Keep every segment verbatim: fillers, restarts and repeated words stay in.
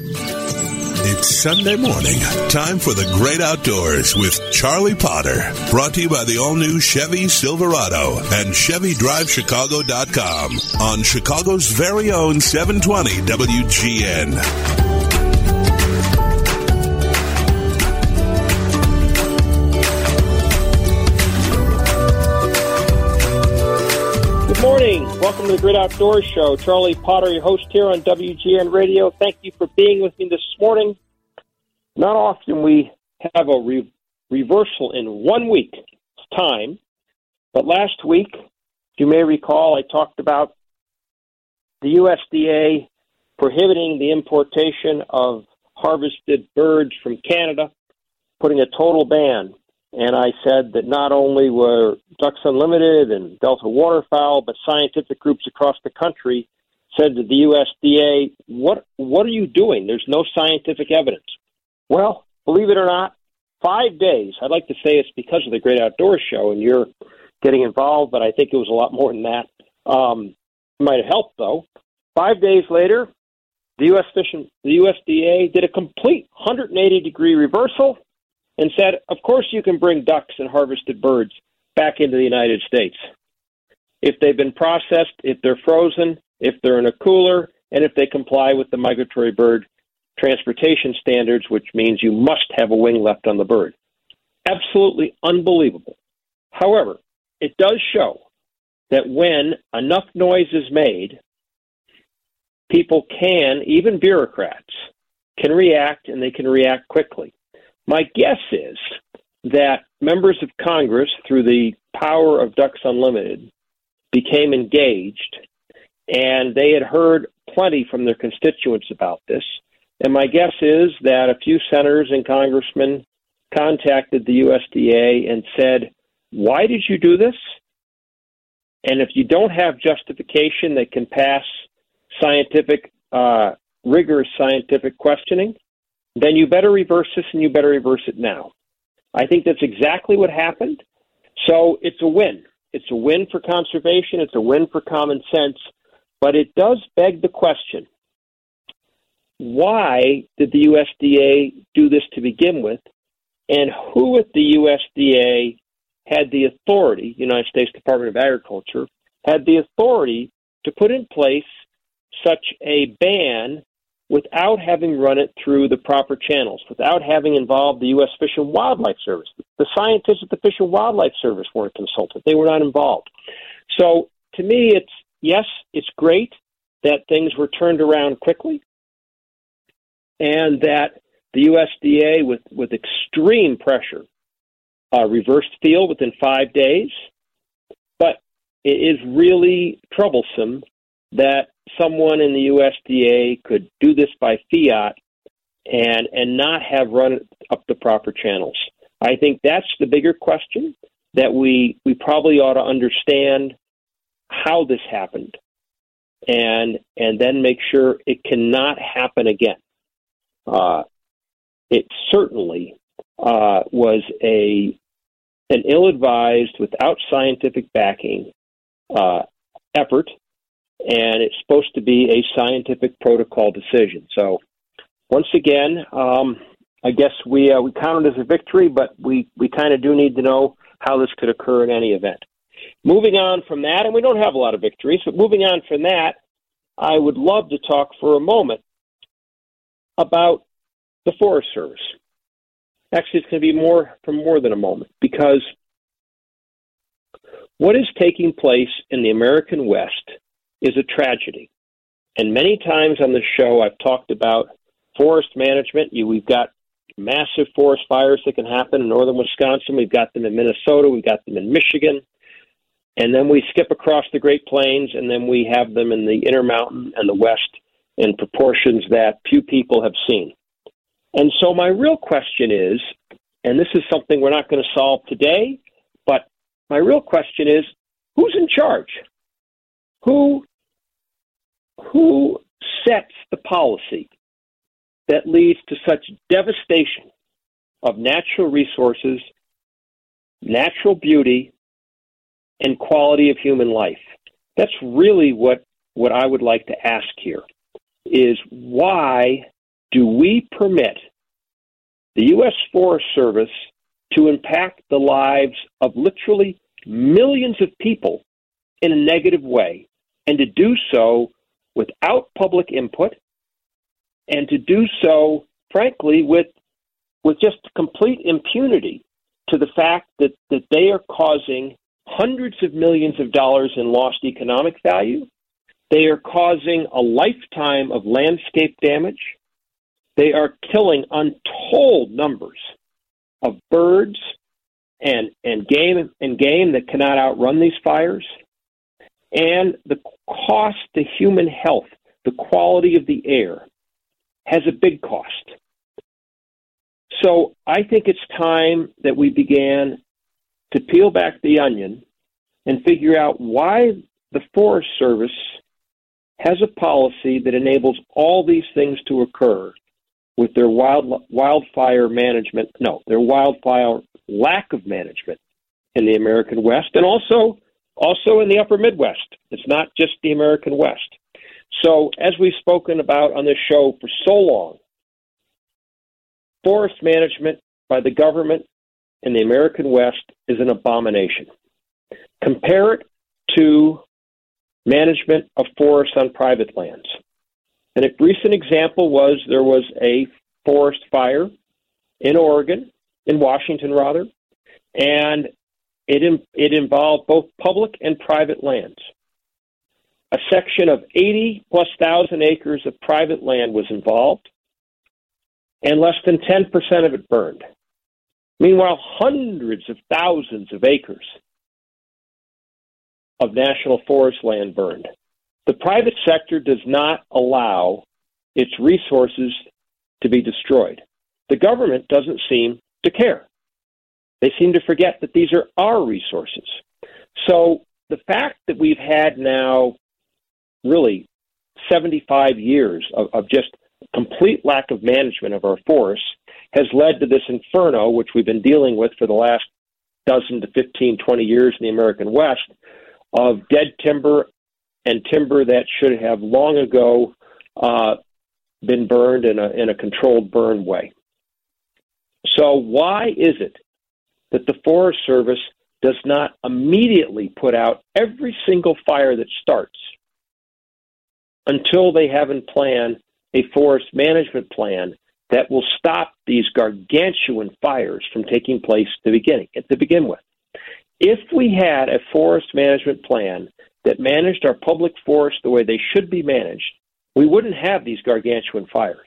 It's Sunday morning. Time for the great outdoors with Charlie Potter. Brought to you by the all-new Chevy Silverado and Chevy Drive Chicago dot com on Chicago's very own seven twenty W G N. Good morning. Welcome to the Great Outdoors Show. Charlie Potter, your host here on W G N Radio. Thank you for being with me this morning. Not often we have a re- reversal in one week's time, but last week, if you may recall, I talked about the U S D A prohibiting the importation of harvested birds from Canada, putting a total ban. And I said that not only were Ducks Unlimited and Delta Waterfowl, but scientific groups across the country said to the U S D A, what, what are you doing? There's no scientific evidence. Well, believe it or not, five days, I'd like to say it's because of the Great Outdoors Show and you're getting involved, but I think it was a lot more than that. Um, it might have helped, though. Five days later, the U S Fish and, the U S D A did a complete one hundred eighty degree reversal and said, of course you can bring ducks and harvested birds back into the United States. If they've been processed, if they're frozen, if they're in a cooler, and if they comply with the migratory bird transportation standards, which means you must have a wing left on the bird. Absolutely unbelievable. However, it does show that when enough noise is made, people can, even bureaucrats, can react, and they can react quickly. My guess is that members of Congress, through the power of Ducks Unlimited, became engaged, and they had heard plenty from their constituents about this. And my guess is that a few senators and congressmen contacted the U S D A and said, why did you do this? And if you don't have justification that can pass scientific, uh, rigorous scientific questioning, then you better reverse this, and you better reverse it now. I think that's exactly what happened. So it's a win. It's a win for conservation. It's a win for common sense. But it does beg the question, why did the U S D A do this to begin with? And who at the U S D A had the authority, United States Department of Agriculture, had the authority to put in place such a ban without having run it through the proper channels, without having involved the U S Fish and Wildlife Service? The scientists at the Fish and Wildlife Service weren't consulted. They were not involved. So to me, it's, yes, it's great that things were turned around quickly and that the U S D A, with, with extreme pressure, uh, reversed field within five days. But it is really troublesome that someone in the U S D A could do this by fiat and and not have run it up the proper channels. I think that's the bigger question, that we, we probably ought to understand how this happened and and then make sure it cannot happen again. Uh, it certainly uh, was a an ill-advised, without scientific backing uh, effort, and it's supposed to be a scientific protocol decision. So, once again, um, I guess we uh, we count it as a victory, but we, we kind of do need to know how this could occur in any event. Moving on from that, and we don't have a lot of victories, but moving on from that, I would love to talk for a moment about the Forest Service. Actually, it's going to be more for more than a moment, because what is taking place in the American West is a tragedy. And many times on the show, I've talked about forest management. You, we've got massive forest fires that can happen in northern Wisconsin. We've got them in Minnesota. We've got them in Michigan. And then we skip across the Great Plains, and then we have them in the Intermountain and the West in proportions that few people have seen. And so my real question is, and this is something we're not going to solve today, but my real question is, who's in charge? Who, who sets the policy that leads to such devastation of natural resources, natural beauty, and quality of human life? That's really what, what I would like to ask here, is why do we permit the U S Forest Service to impact the lives of literally millions of people in a negative way, and to do so without public input, and to do so, frankly, with with just complete impunity to the fact that, that they are causing hundreds of millions of dollars in lost economic value. They are causing a lifetime of landscape damage. They are killing untold numbers of birds and, and game and game that cannot outrun these fires. And the cost to human health, the quality of the air, has a big cost. So I think it's time that we began to peel back the onion and figure out why the Forest Service has a policy that enables all these things to occur with their wild, wildfire management, no, their wildfire lack of management in the American West, and also also in the upper Midwest. It's not just the American West. So as we've spoken about on this show for so long, forest management by the government in the American West is an abomination. Compare it to management of forests on private lands. And a recent example was there was a forest fire in Oregon, in Washington rather, and it, it involved both public and private lands. A section of eighty plus thousand acres of private land was involved, and less than ten percent of it burned. Meanwhile, hundreds of thousands of acres of national forest land burned. The private sector does not allow its resources to be destroyed. The government doesn't seem to care. They seem to forget that these are our resources. So the fact that we've had now really seventy-five years of, of just complete lack of management of our forests has led to this inferno, which we've been dealing with for the last dozen to fifteen, twenty years in the American West, of dead timber and timber that should have long ago uh, been burned in a, in a controlled burn way. So why is it that the Forest Service does not immediately put out every single fire that starts until they have in plan a forest management plan that will stop these gargantuan fires from taking place to beginning, to begin with? If we had a forest management plan that managed our public forests the way they should be managed, we wouldn't have these gargantuan fires.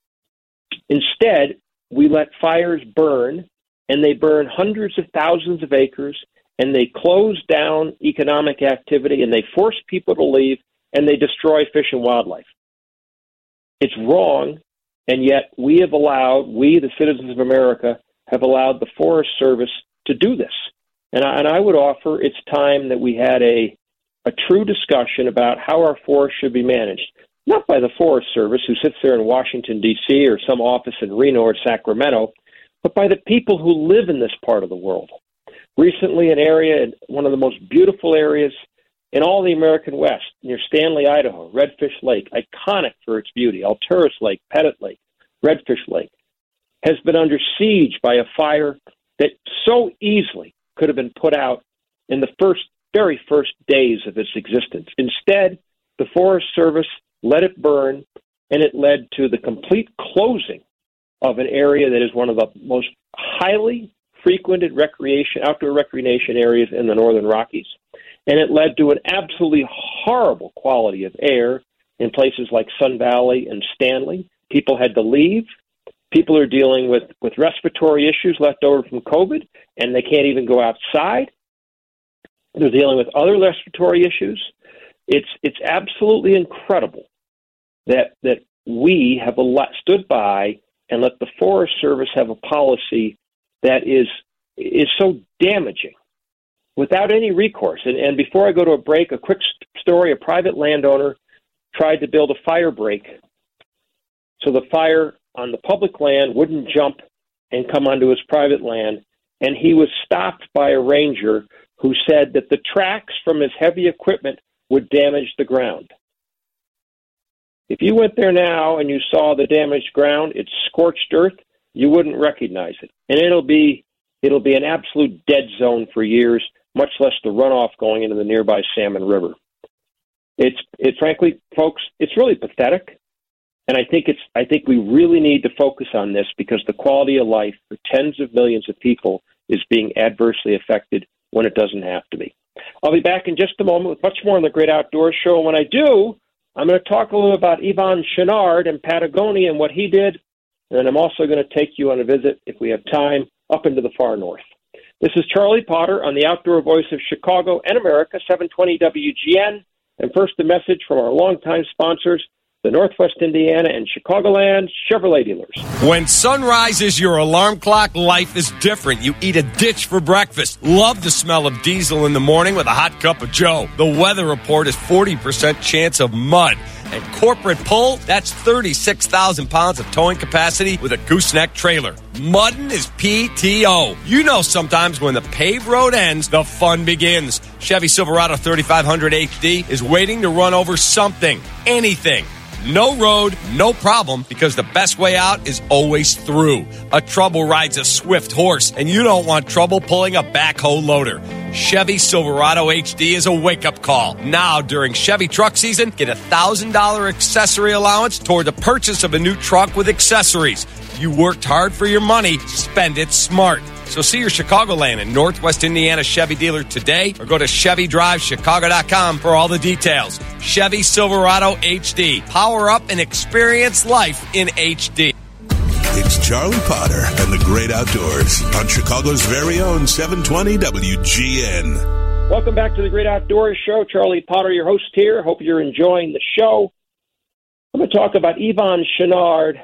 Instead, we let fires burn, and they burn hundreds of thousands of acres, and they close down economic activity, and they force people to leave, and they destroy fish and wildlife. It's wrong, and yet we have allowed, we, the citizens of America, have allowed the Forest Service to do this. And I, and I would offer it's time that we had a, a true discussion about how our forests should be managed, not by the Forest Service, who sits there in Washington, D C, or some office in Reno or Sacramento, but by the people who live in this part of the world. Recently, an area, one of the most beautiful areas in all the American West, near Stanley, Idaho, Redfish Lake, iconic for its beauty, Alturas Lake, Pettit Lake, Redfish Lake, has been under siege by a fire that so easily could have been put out in the first, very first days of its existence. Instead, the Forest Service let it burn, and it led to the complete closing of an area that is one of the most highly frequented recreation, outdoor recreation areas in the Northern Rockies. And it led to an absolutely horrible quality of air in places like Sun Valley and Stanley. People had to leave. People are dealing with, with respiratory issues left over from COVID, and they can't even go outside. They're dealing with other respiratory issues. It's it's absolutely incredible that that we have stood by and let the Forest Service have a policy that is is so damaging without any recourse. And, and before I go to a break, a quick story. A private landowner tried to build a fire break so the fire on the public land wouldn't jump and come onto his private land, and he was stopped by a ranger who said that the tracks from his heavy equipment would damage the ground. If you went there now and you saw the damaged ground, it's scorched earth, you wouldn't recognize it. And it'll be it'll be an absolute dead zone for years, much less the runoff going into the nearby Salmon River. It's it frankly, folks, it's really pathetic. And I think it's I think we really need to focus on this because the quality of life for tens of millions of people is being adversely affected when it doesn't have to be. I'll be back in just a moment with much more on the Great Outdoors Show. And when I do, I'm going to talk a little about Yvon Chouinard and Patagonia and what he did. And then I'm also going to take you on a visit, if we have time, up into the far north. This is Charlie Potter on the Outdoor Voice of Chicago and America, seven twenty W G N. And first, a message from our longtime sponsors, the Northwest Indiana and Chicagoland Chevrolet dealers. When sunrise is your alarm clock, life is different. You eat a ditch for breakfast. Love the smell of diesel in the morning with a hot cup of Joe. The weather report is forty percent chance of mud. And corporate pull, that's thirty-six thousand pounds of towing capacity with a gooseneck trailer. Muddin' is P T O. You know sometimes when the paved road ends, the fun begins. Chevy Silverado thirty-five hundred H D is waiting to run over something, anything. No road, no problem, because the best way out is always through. A trouble ride's a swift horse, and you don't want trouble pulling a backhoe loader. Chevy Silverado H D is a wake-up call. Now, during Chevy truck season, get a one thousand dollars accessory allowance toward the purchase of a new truck with accessories. You worked hard for your money, spend it smart. So see your Chicagoland and Northwest Indiana Chevy dealer today or go to Chevy Drive Chicago dot com for all the details. Chevy Silverado H D. Power up and experience life in H D. It's Charlie Potter and the Great Outdoors on Chicago's very own seven twenty W G N. Welcome back to the Great Outdoors Show. Charlie Potter, your host here. Hope you're enjoying the show. I'm going to talk about Yvon Chouinard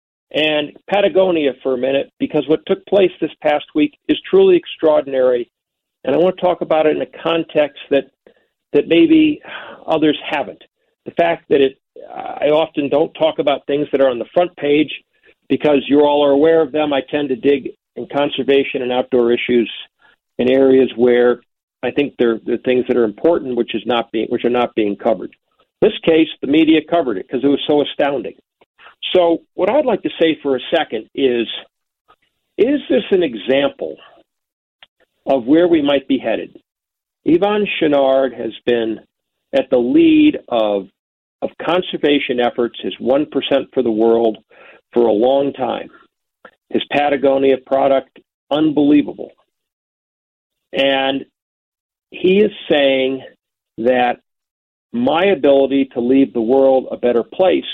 and Patagonia for a minute, because what took place this past week is truly extraordinary, and I want to talk about it in a context that that maybe others haven't. The fact that it, I often don't talk about things that are on the front page because you all are aware of them. I tend to dig in conservation and outdoor issues in areas where I think they're, they're things that are important, which is not being which are not being covered. In this case, the media covered it because it was so astounding. So what I'd like to say for a second is, is this an example of where we might be headed? Yvon Chouinard has been at the lead of, of conservation efforts, his one percent for the world, for a long time. His Patagonia product, unbelievable. And he is saying that my ability to leave the world a better place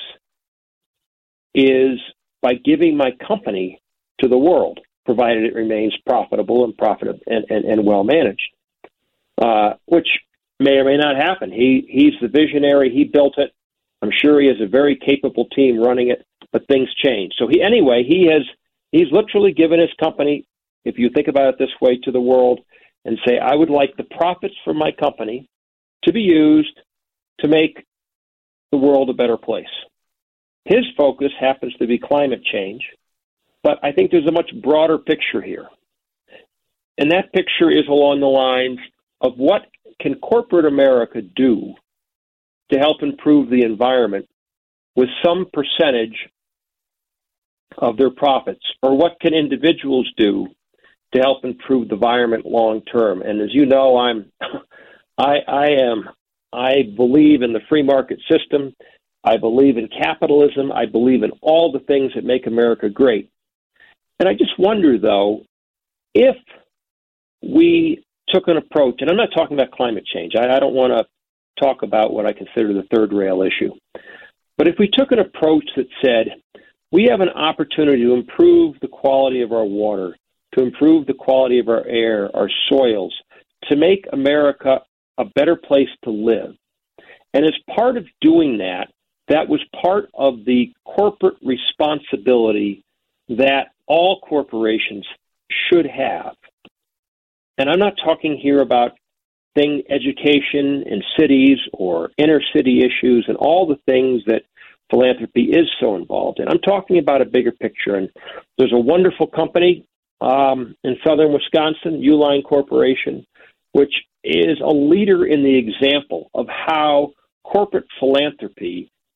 is by giving my company to the world, provided it remains profitable and profitable and, and, and well managed, uh, which may or may not happen. He he's the visionary. He built it. I'm sure he has a very capable team running it, but things change. So he anyway, he has he's literally given his company, if you think about it this way, to the world and say, I would like the profits from my company to be used to make the world a better place. His focus happens to be climate change, but I think there's a much broader picture here. And that picture is along the lines of what can corporate America do to help improve the environment with some percentage of their profits, or what can individuals do to help improve the environment long term. And as you know, I'm, I, I am, I believe in the free market system. I believe in capitalism. I believe in all the things that make America great. And I just wonder, though, if we took an approach, and I'm not talking about climate change. I, I don't want to talk about what I consider the third rail issue. But if we took an approach that said, we have an opportunity to improve the quality of our water, to improve the quality of our air, our soils, to make America a better place to live. And as part of doing that, that was part of the corporate responsibility that all corporations should have. And I'm not talking here about thing education in cities or inner city issues and all the things that philanthropy is so involved in. I'm talking about a bigger picture. And there's a wonderful company um, in southern Wisconsin, Uline Corporation, which is a leader in the example of how corporate philanthropy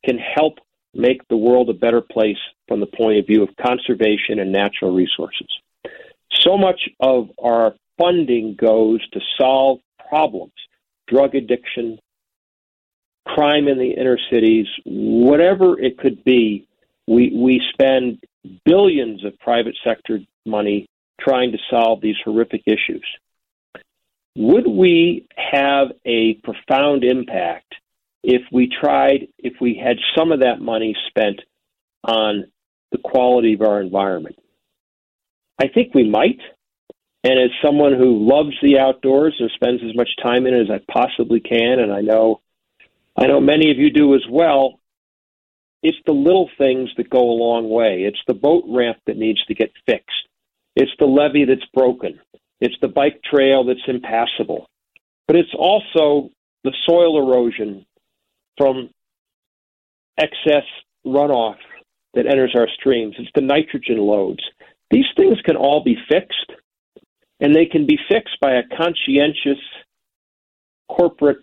can help make the world a better place from the point of view of conservation and natural resources. So much of our funding goes to solve problems, drug addiction, crime in the inner cities, whatever it could be. We, we spend billions of private sector money trying to solve these horrific issues. Would we have a profound impact if we tried, if we had some of that money spent on the quality of our environment? I think we might. And as someone who loves the outdoors and spends as much time in it as I possibly can, and I know, I know many of you do as well, it's the little things that go a long way. It's the boat ramp that needs to get fixed. It's the levee that's broken. It's the bike trail that's impassable. But it's also the soil erosion from excess runoff that enters our streams. It's the nitrogen loads. These things can all be fixed, and they can be fixed by a conscientious corporate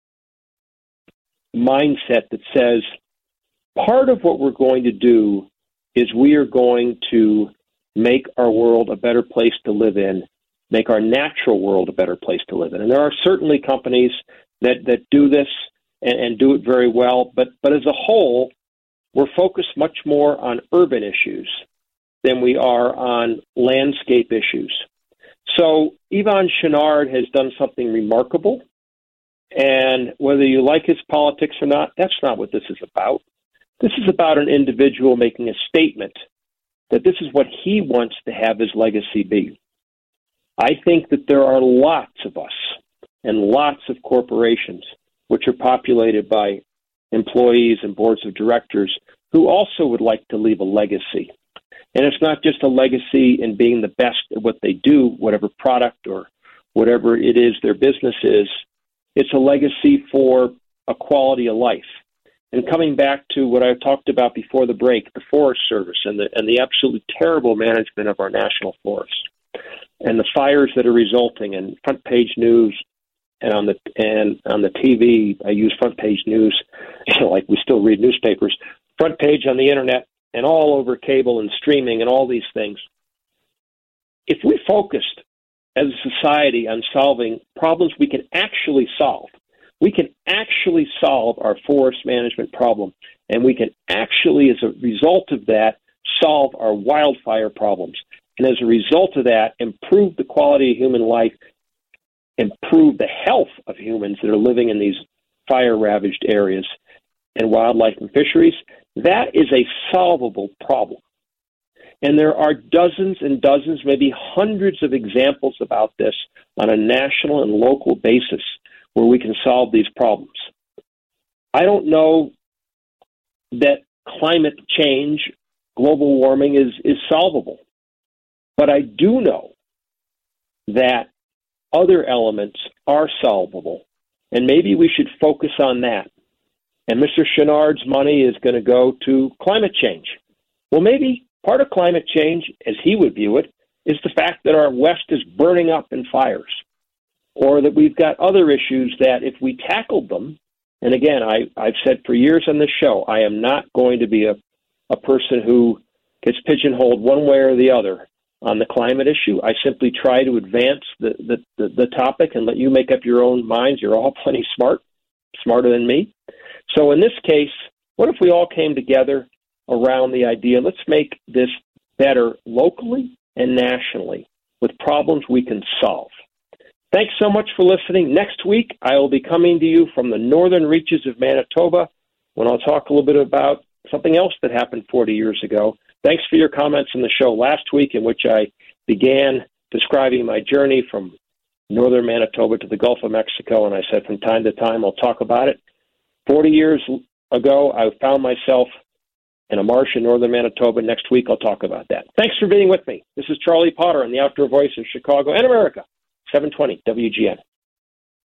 mindset that says, part of what we're going to do is we are going to make our world a better place to live in, make our natural world a better place to live in. And there are certainly companies that, that do this and, and do it very well, but, but as a whole, we're focused much more on urban issues than we are on landscape issues. So Yvon Chouinard has done something remarkable, and whether you like his politics or not, that's not what this is about. This is about an individual making a statement that this is what he wants to have his legacy be. I think that there are lots of us and lots of corporations which are populated by employees and boards of directors who also would like to leave a legacy. And it's not just a legacy in being the best at what they do, whatever product or whatever it is their business is. It's a legacy for a quality of life. And coming back to what I talked about before the break, the Forest Service and the and the absolutely terrible management of our national forests and the fires that are resulting in front page news and on the and on the T V, I use front page news, you know, like we still read newspapers, front page on the internet and all over cable and streaming and all these things. If we focused as a society on solving problems we can actually solve, we can actually solve our forest management problem, and we can actually, as a result of that, solve our wildfire problems. And as a result of that, improve the quality of human life, improve the health of humans that are living in these fire-ravaged areas and wildlife and fisheries. That is a solvable problem. And there are dozens and dozens, maybe hundreds of examples about this on a national and local basis where we can solve these problems. I don't know that climate change, global warming is, is solvable, but I do know that other elements are solvable, and maybe we should focus on that. And Mister Chouinard's money is going to go to climate change. Well, maybe part of climate change, as he would view it, is the fact that our West is burning up in fires, or that we've got other issues that if we tackled them, and again, I, I've said for years on this show, I am not going to be a, a person who gets pigeonholed one way or the other on the climate issue. I simply try to advance the, the, the, the topic and let you make up your own minds. You're all plenty smart, smarter than me. So in this case, what if we all came together around the idea, let's make this better locally and nationally with problems we can solve. Thanks so much for listening. Next week, I will be coming to you from the northern reaches of Manitoba when I'll talk a little bit about something else that happened forty years ago. Thanks for your comments in the show last week, in which I began describing my journey from northern Manitoba to the Gulf of Mexico, and I said from time to time I'll talk about it. forty years ago, I found myself in a marsh in northern Manitoba. Next week, I'll talk about that. Thanks for being with me. This is Charlie Potter on the Outdoor Voice of Chicago and America, seven twenty W G N.